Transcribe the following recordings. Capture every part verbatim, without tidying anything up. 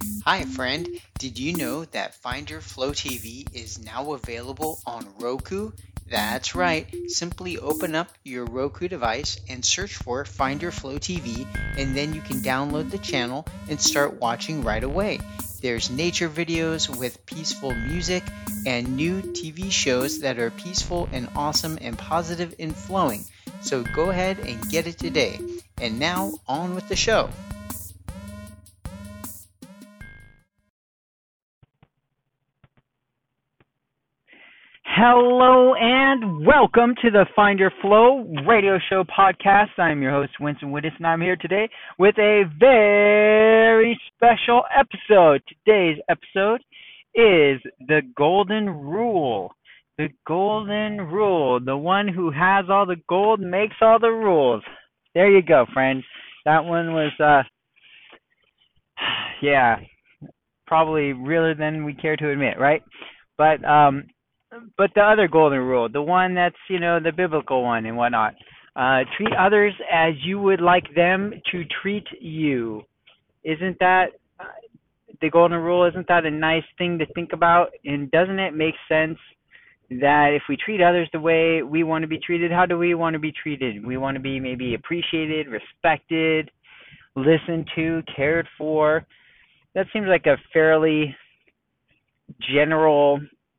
Hi, friend. Did you know that Finder Flow T V is now available on Roku? That's right. Simply open up your Roku device and search for Finder Flow T V, and then you can download the channel and start watching right away. There's nature videos with peaceful music and new T V shows that are peaceful and awesome and positive and flowing. So go ahead and get it today. And now, on with the show. Hello and welcome to the Find Your Flow radio show podcast. I'm your host, Winston Wittes, and I'm here today with a very special episode. Today's episode is the Golden Rule. The Golden Rule. The one who has all the gold makes all the rules. There you go, friend. That one was, uh, yeah, probably realer than we care to admit, right? But, um, but the other golden rule, the one that's, you know, the biblical one and whatnot, uh, treat others as you would like them to treat you. Isn't that uh, the golden rule? Isn't that a nice thing to think about? And doesn't it make sense that if we treat others the way we want to be treated, how do we want to be treated? We want to be maybe appreciated, respected, listened to, cared for. That seems like a fairly general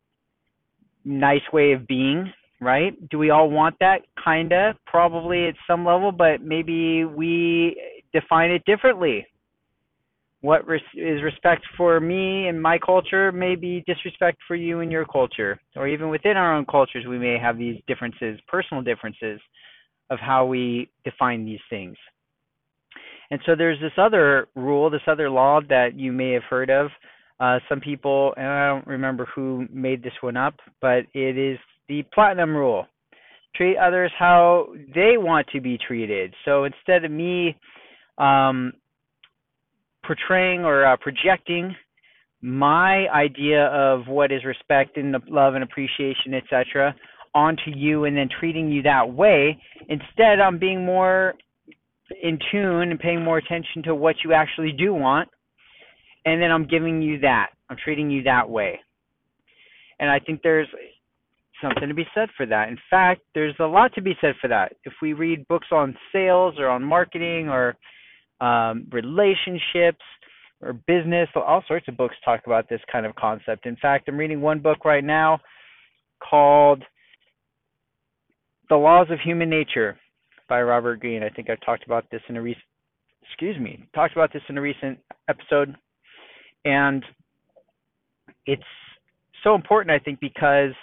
nice way of being, right? Do we all want that? Kinda, probably at some level, but maybe we define it differently. What res- is respect for me and my culture may be disrespect for you and your culture. Or even within our own cultures, we may have these differences, personal differences of how we define these things. And so there's this other rule, this other law that you may have heard of. Uh, some people, and I don't remember who made this one up, but it is the platinum rule. Treat others how they want to be treated. So instead of me um, portraying or uh, projecting my idea of what is respect and love and appreciation, et cetera, onto you and then treating you that way, instead I'm being more in tune and paying more attention to what you actually do want, and then I'm giving you that. I'm treating you that way. And I think there's something to be said for that. In fact, there's a lot to be said for that. If we read books on sales or on marketing or um, relationships or business, all sorts of books talk about this kind of concept. In fact, I'm reading one book right now called The Laws of Human Nature by Robert Greene. I think I talked about this in a recent, excuse me, talked about this in a recent episode. And it's so important, I think, because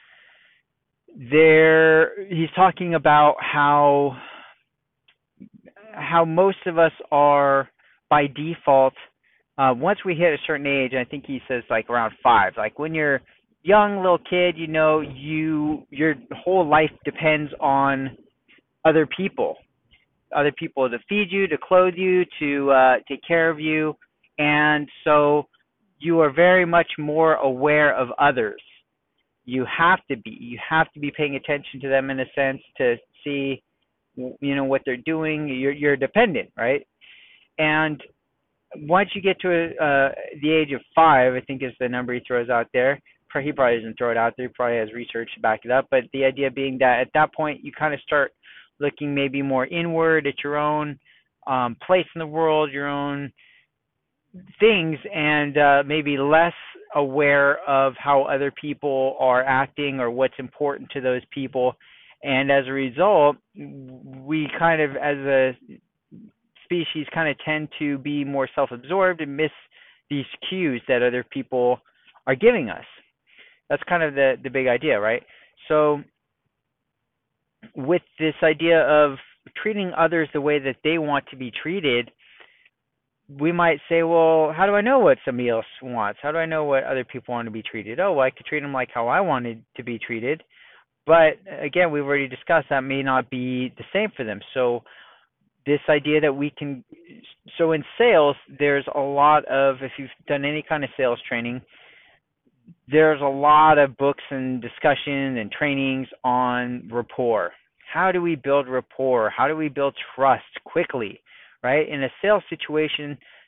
there he's talking about how how most of us are by default uh, once we hit a certain age. I think he says like around five. Like when you're young little kid, you know, you your whole life depends on other people, other people to feed you, to clothe you, to uh, take care of you, and so you are very much more aware of others. You have to be. You have to be paying attention to them in a sense to see, you know, what they're doing. You're you're dependent, right? And once you get to uh, the age of five, I think is the number he throws out there. He probably doesn't throw it out there. He probably has research to back it up. But the idea being that at that point, you kind of start looking maybe more inward at your own um, place in the world, your own things, and uh, maybe less aware of how other people are acting or what's important to those people. And as a result, we kind of, as a species, kind of tend to be more self-absorbed and miss these cues that other people are giving us. That's kind of the, the big idea, right? So with this idea of treating others the way that they want to be treated, we might say, well, how do I know what somebody else wants? How do I know what other people want to be treated? Oh, well, I could treat them like how I wanted to be treated. But again, we've already discussed that may not be the same for them. So this idea that we can, so in sales, there's a lot of, if you've done any kind of sales training, there's a lot of books and discussion and trainings on rapport. How do we build rapport? How do we build trust quickly, right? In a sales situation,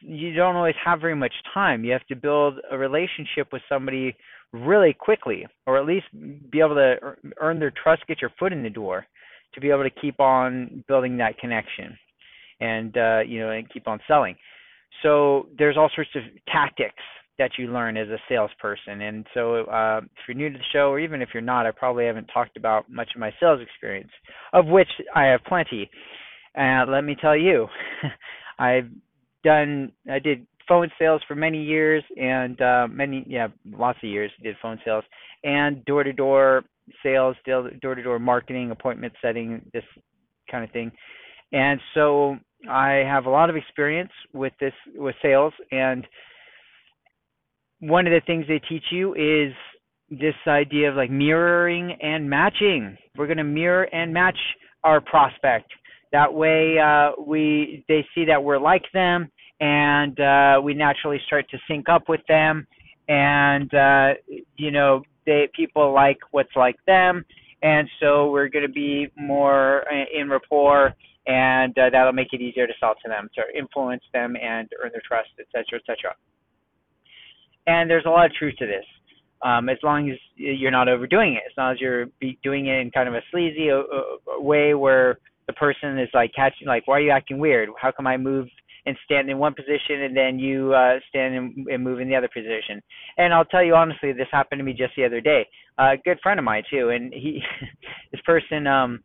you don't always have very much time. You have to build a relationship with somebody really quickly, or at least be able to earn their trust, get your foot in the door, to be able to keep on building that connection, and uh, you know, and keep on selling. So there's all sorts of tactics that you learn as a salesperson. And so uh, if you're new to the show, or even if you're not, I probably haven't talked about much of my sales experience, of which I have plenty. And uh, let me tell you, I've done, I did phone sales for many years, and uh, many, yeah, lots of years did phone sales, and door-to-door sales, door-to-door marketing, appointment setting, this kind of thing. And so I have a lot of experience with this, with sales, and one of the things they teach you is this idea of like mirroring and matching. We're going to mirror and match our prospect. That way uh, we they see that we're like them, and uh, we naturally start to sync up with them, and uh, you know, they people like what's like them, and so we're going to be more in rapport, and uh, that'll make it easier to sell to them, to influence them and earn their trust, et cetera, et cetera. And there's a lot of truth to this, um, as long as you're not overdoing it, as long as you're be doing it in kind of a sleazy uh, way where the person is like catching, like, why are you acting weird? How come I move and stand in one position and then you uh, stand and, and move in the other position? And I'll tell you honestly, this happened to me just the other day. Uh, a good friend of mine too, and he, this person, um,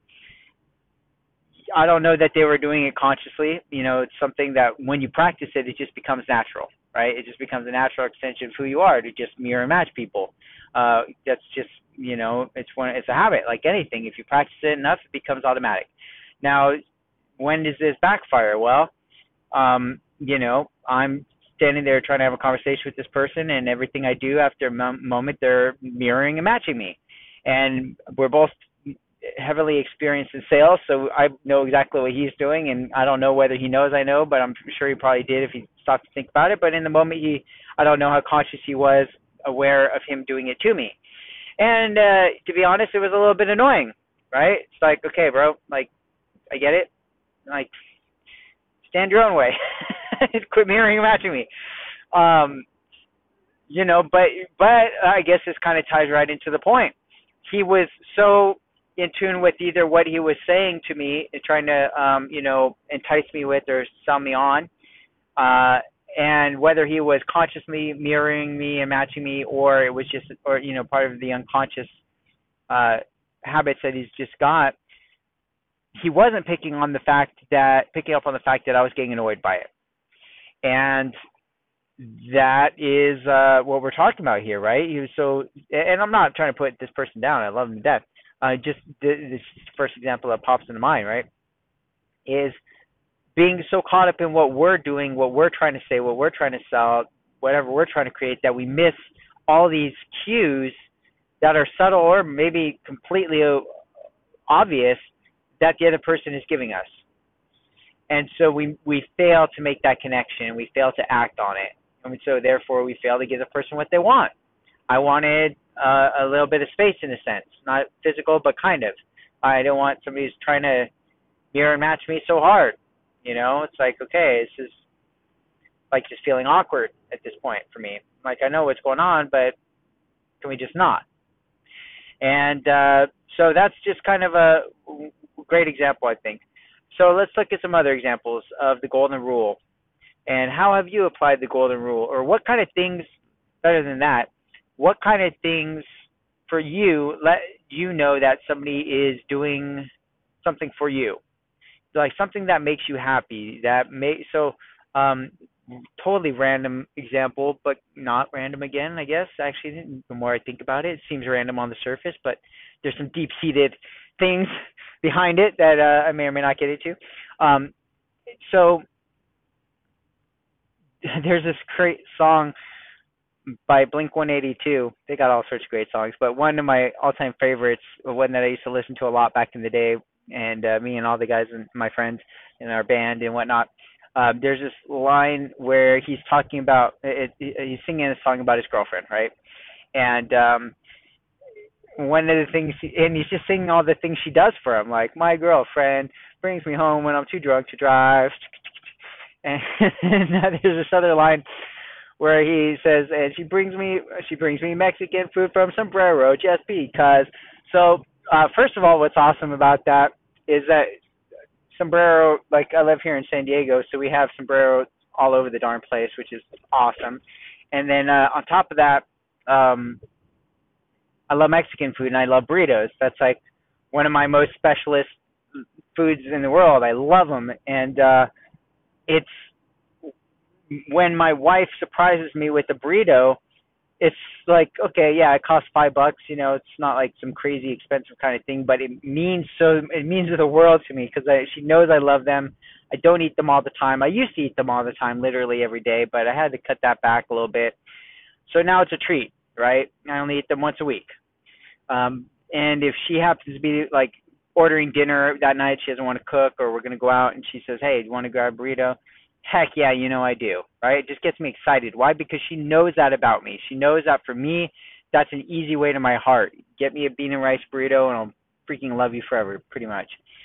I don't know that they were doing it consciously. You know, it's something that when you practice it, it just becomes natural. Right? It just becomes a natural extension of who you are, to just mirror and match people. Uh, that's just, you know, it's one, it's a habit, like anything. If you practice it enough, it becomes automatic. Now, when does this backfire? Well, um, you know, I'm standing there trying to have a conversation with this person, and everything I do after a mom- moment, they're mirroring and matching me. And we're both heavily experienced in sales, so I know exactly what he's doing, and I don't know whether he knows I know, but I'm sure he probably did if he stopped to think about it. But in the moment, he, I don't know how conscious he was aware of him doing it to me. And uh, to be honest, it was a little bit annoying, right? It's like, okay, bro, like, I get it. Like, stand your own way. Quit mirroring and matching me. Um, you know, but, but I guess this kind of ties right into the point. He was so in tune with either what he was saying to me, trying to, um, you know, entice me with or sell me on, uh, and whether he was consciously mirroring me and matching me, or it was just, or, you know, part of the unconscious uh, habits that he's just got, he wasn't picking on the fact that, picking up on the fact that I was getting annoyed by it. And that is uh, what we're talking about here, right? He was so, and I'm not trying to put this person down. I love him to death. Uh, just the, this first example that pops into mind, right, is being so caught up in what we're doing, what we're trying to say, what we're trying to sell, whatever we're trying to create, that we miss all these cues that are subtle or maybe completely obvious that the other person is giving us. And so we, we fail to make that connection. We fail to act on it. And so therefore we fail to give the person what they want. I wanted uh, a little bit of space in a sense, not physical, but kind of. I don't want somebody who's trying to mirror and match me so hard. You know, it's like, okay, this is like just feeling awkward at this point for me. Like, I know what's going on, but can we just not? And uh, so that's just kind of a great example, I think. So let's look at some other examples of the golden rule. And how have you applied the golden rule? Or what kind of things, better than that, what kind of things for you let you know that somebody is doing something for you? Like something that makes you happy, that may, so um, totally random example, but not random again, I guess. Actually, the more I think about it, it seems random on the surface, but there's some deep-seated things behind it that uh, I may or may not get into. Um, so there's this great song by Blink one eighty-two. They got all sorts of great songs, but one of my all-time favorites, one that I used to listen to a lot back in the day, and uh, me and all the guys and my friends in our band and whatnot, uh, there's this line where he's talking about, it, it, he's singing a song about his girlfriend, right? And um, one of the things, and he's just singing all the things she does for him, like, my girlfriend brings me home when I'm too drunk to drive. And there's this other line where he says, and she brings me she brings me Mexican food from Sombrero just because. So uh, first of all, what's awesome about that is that Sombrero, like I live here in San Diego, so we have Sombrero all over the darn place, which is awesome. And then uh, on top of that, um, I love Mexican food and I love burritos. That's like one of my most specialist foods in the world. I love them, and uh, it's when my wife surprises me with a burrito. It's like, okay, yeah, it costs five bucks. You know, it's not like some crazy expensive kind of thing, but it means so. It means the world to me because she knows I love them. I don't eat them all the time. I used to eat them all the time, literally every day, but I had to cut that back a little bit. So now it's a treat, right? I only eat them once a week. Um, and if she happens to be like ordering dinner that night, she doesn't want to cook, or we're going to go out, and she says, hey, do you want to grab a burrito? Heck yeah, you know I do, right? It just gets me excited. Why? Because she knows that about me. She knows that for me, that's an easy way to my heart. Get me a bean and rice burrito, and I'll freaking love you forever, pretty much.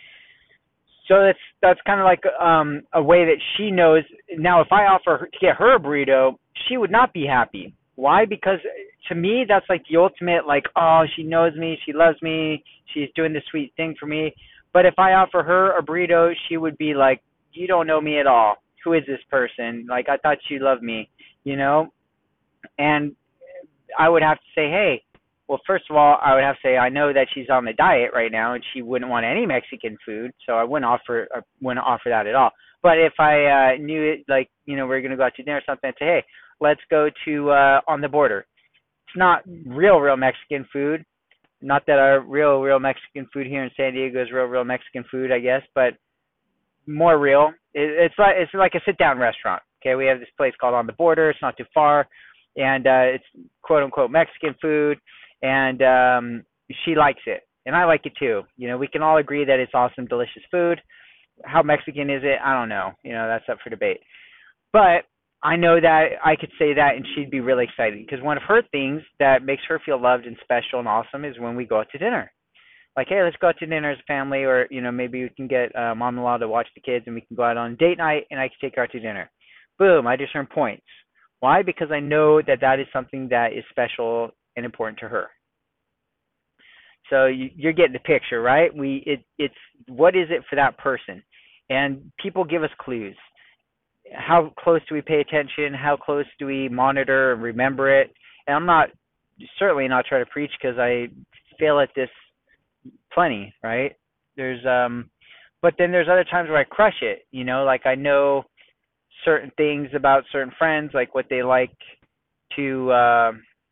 So that's that's kind of like um, a way that she knows. Now, if I offer her, to get her a burrito, she would not be happy. Why? Because to me, that's like the ultimate, like, oh, she knows me, she loves me, she's doing this sweet thing for me. But if I offer her a burrito, she would be like, you don't know me at all. Who is this person? Like, I thought you loved me, you know? And I would have to say, hey, well, first of all, I would have to say, I know that she's on the diet right now and she wouldn't want any Mexican food, so I wouldn't offer I wouldn't offer that at all. But if I uh, knew it, like, you know, we we're going to go out to dinner or something, I'd say, hey, let's go to uh, On the Border. It's not real, real Mexican food. Not that our real, real Mexican food here in San Diego is real, real Mexican food, I guess, but more real. It, it's like it's like a sit-down restaurant. Okay, we have this place called On the Border. It's not too far, and uh, it's quote unquote Mexican food, and um, she likes it, and I like it too. You know, we can all agree that it's awesome, delicious food. How Mexican is it? I don't know. You know, that's up for debate. But I know that I could say that, and she'd be really excited because one of her things that makes her feel loved and special and awesome is when we go out to dinner. Like, hey, let's go out to dinner as a family, or, you know, maybe we can get uh, mom-in-law to watch the kids and we can go out on date night and I can take her out to dinner. Boom, I just earned points. Why? Because I know that that is something that is special and important to her. So you, you're getting the picture, right? We it it's what is it for that person? And people give us clues. How close do we pay attention? How close do we monitor and remember it? And I'm not certainly not trying to preach because I fail at this plenty, right? There's um but then there's other times where I crush it, you know, like I know certain things about certain friends, like what they like to uh,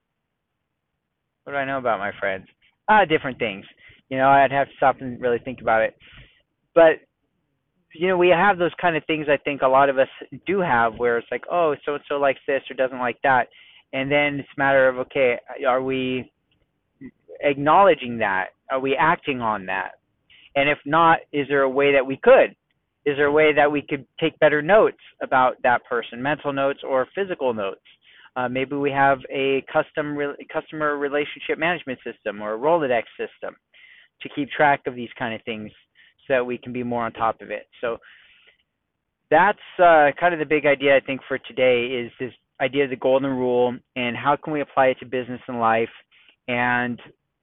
what do I know about my friends? Ah, different things. You know, I'd have to stop and really think about it. But you know, we have those kind of things I think a lot of us do have where it's like, oh, so and so likes this or doesn't like that. And then it's a matter of, okay, are we acknowledging that? Are we acting on that? And if not, is there a way that we could? Is there a way that we could take better notes about that person, mental notes or physical notes? Uh, maybe we have a custom re- customer relationship management system or a Rolodex system to keep track of these kind of things so that we can be more on top of it. So that's uh, kind of the big idea, I think, for today is this idea of the golden rule and how can we apply it to business and life, and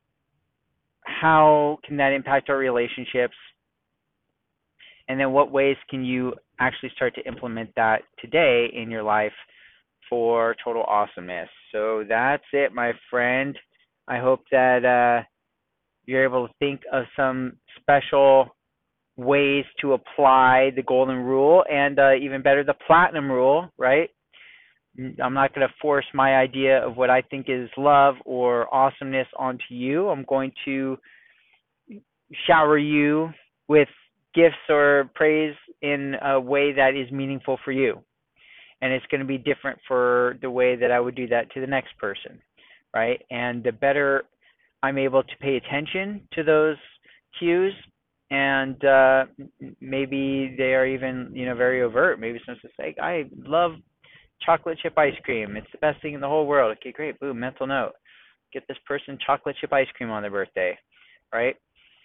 how can that impact our relationships, and then what ways can you actually start to implement that today in your life for total awesomeness. So that's it, my friend. I hope that uh, you're able to think of some special ways to apply the golden rule, and uh, even better, the platinum rule, right? I'm not going to force my idea of what I think is love or awesomeness onto you. I'm going to shower you with gifts or praise in a way that is meaningful for you. And it's going to be different for the way that I would do that to the next person, right? And the better I'm able to pay attention to those cues, and uh, maybe they are even, you know, very overt. Maybe someone's just like, I love chocolate chip ice cream. It's the best thing in the whole world. Okay, great. Boom, mental note. Get this person chocolate chip ice cream on their birthday, right?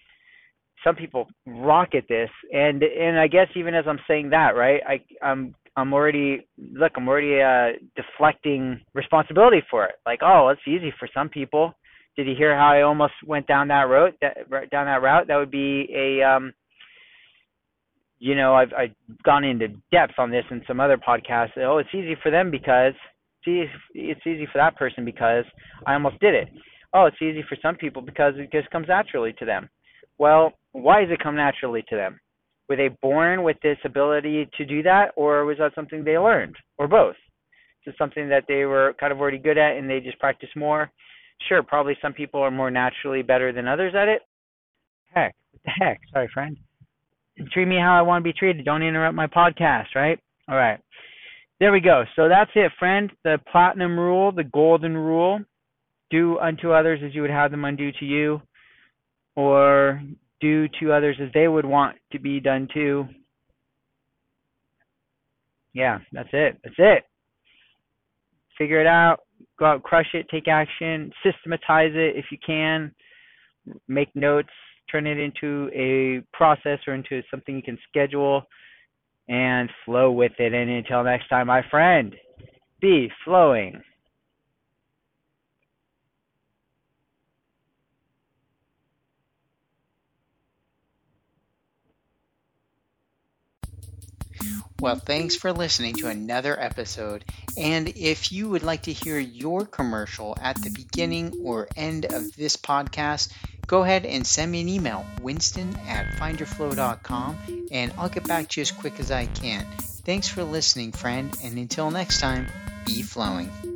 Some people rock at this, and and I guess even as I'm saying that, right, I I'm I'm already look, I'm already uh, deflecting responsibility for it. Like, oh, it's easy for some people. Did you hear how I almost went down that road? That, down that route? That would be a, um, you know, I've I've gone into depth on this in some other podcasts. Oh, it's easy for them because see, it's easy for that person because I almost did it. Oh, it's easy for some people because it just comes naturally to them. Well, why does it come naturally to them? Were they born with this ability to do that, or was that something they learned, or both? Is it something that they were kind of already good at and they just practice more? Sure, probably some people are more naturally better than others at it. Heck, what the heck? Sorry, friend. Treat me how I want to be treated. Don't interrupt my podcast, right? All right. There we go. So that's it, friend. The platinum rule, the golden rule. Do unto others as you would have them undo to you, or do to others as they would want to be done to. Yeah, that's it. That's it. Figure it out. Go out, crush it, take action, systematize it if you can. Make notes, turn it into a process or into something you can schedule, and flow with it. And until next time, my friend, be flowing. Well, thanks for listening to another episode. And if you would like to hear your commercial at the beginning or end of this podcast, go ahead and send me an email, Winston at find your flow dot com, and I'll get back to you as quick as I can. Thanks for listening, friend, and until next time, be flowing.